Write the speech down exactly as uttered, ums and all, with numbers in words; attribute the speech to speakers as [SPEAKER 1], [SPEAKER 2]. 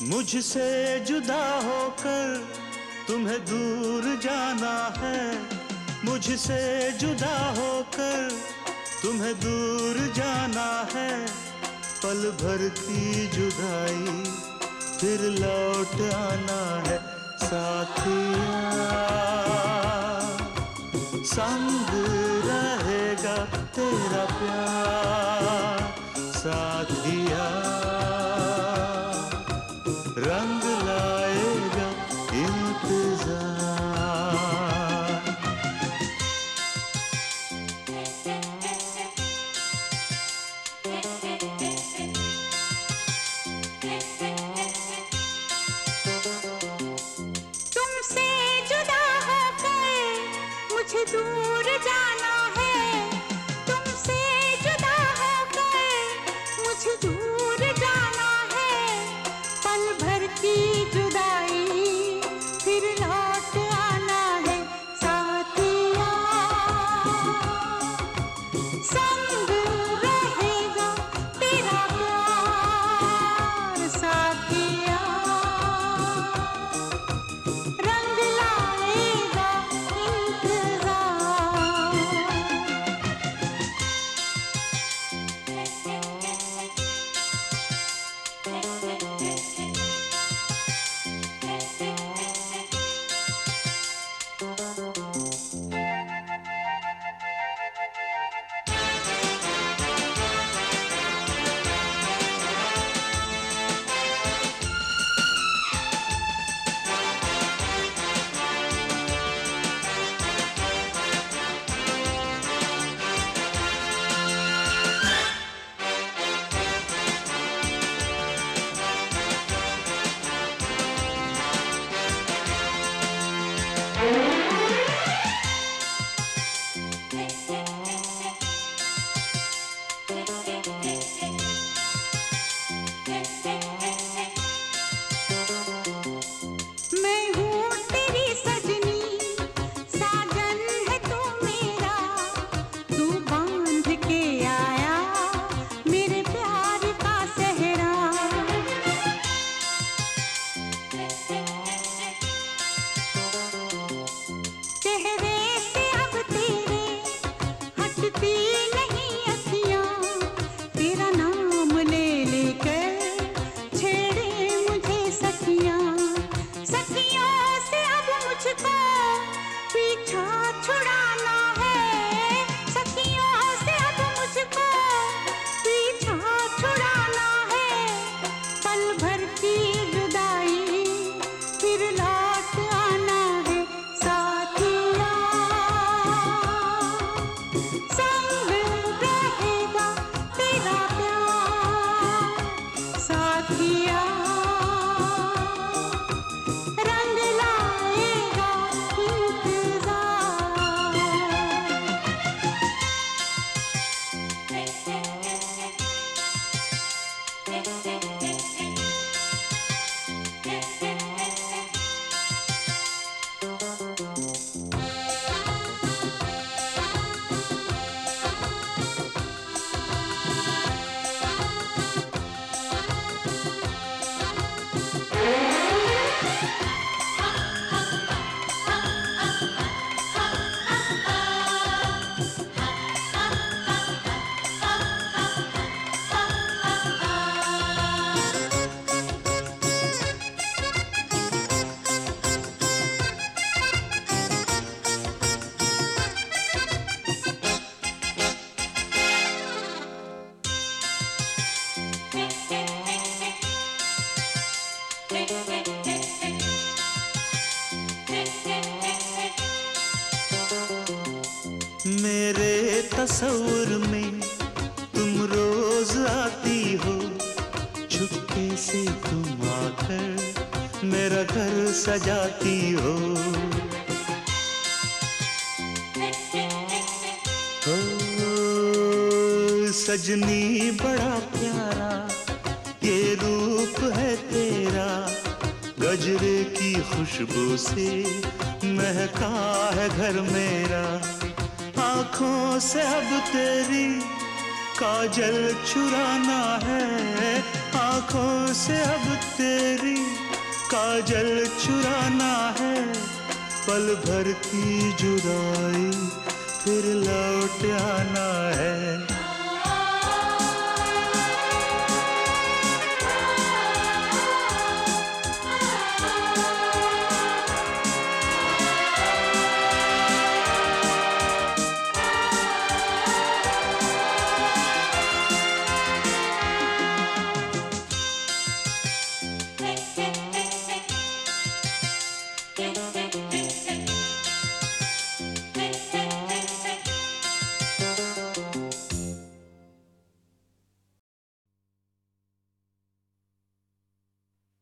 [SPEAKER 1] मुझसे जुदा होकर तुम्हें दूर जाना है, मुझसे जुदा होकर तुम्हें दूर जाना है। पल भर की जुदाई फिर लौट आना है साथिया, संग रहेगा तेरा प्यार साथिया, रंग लाएगा इंतजार।
[SPEAKER 2] तुमसे जुदा होकर मुझे दूर जाना है, तुमसे जुदा होकर मुझे दूर जाना है। पल भर की जुदाई फिर लौट आना है साथिया, संग रहेगा तेरा प्यार साथिया, रंग लाएगा इंतजार। मैं हूँ तेरी सजनी, साजन है तू मेरा, तू बांध के आया मेरे प्यार का सेहरा। चेहरे से अब तेरे हटती नहीं अखियाँ, तेरा नाम ले लेकर छेड़े मुझे सखियाँ। सखियों से अब मुझको पीछा छुड़ाना है, सखियों से अब मुझको पीछा छुड़ाना है। पल भर की जुदाई फिर लौट आना है साथिया, संग रहेगा तेरा प्यार साथिया, रंग लाएगा इंतजार।
[SPEAKER 1] मेरे तस्वुर में तुम रोज आती हो, चुपके से तुम आकर मेरा घर सजाती हो। ओ, सजनी बड़ा प्यारा ये रूप है तेरा, गजरे की खुशबू से महका है घर मेरा। आँखों से अब तेरी काजल चुराना है, आँखों से अब तेरी काजल चुराना है, पल भर की जुदाई फिर लौट आना है।